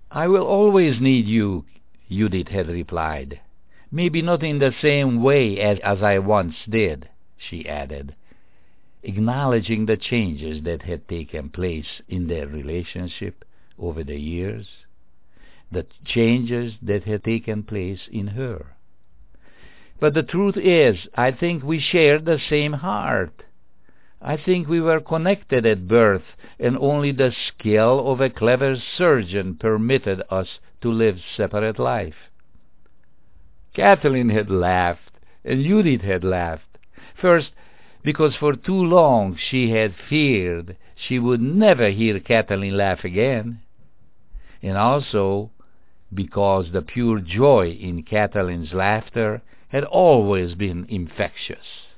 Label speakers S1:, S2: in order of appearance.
S1: "I will always need you," Judith had replied. "Maybe not in the same way as I once did," she added, acknowledging the changes that had taken place in their relationship over the years, the changes that had taken place in her. "But the truth is, I think we shared the same heart. I think we were connected at birth, and only the skill of a clever surgeon permitted us to live separate life." Kathleen had laughed, and Judith had laughed. First, because for too long she had feared she would never hear Kathleen laugh again, and also because the pure joy in Kathleen's laughter had always been infectious.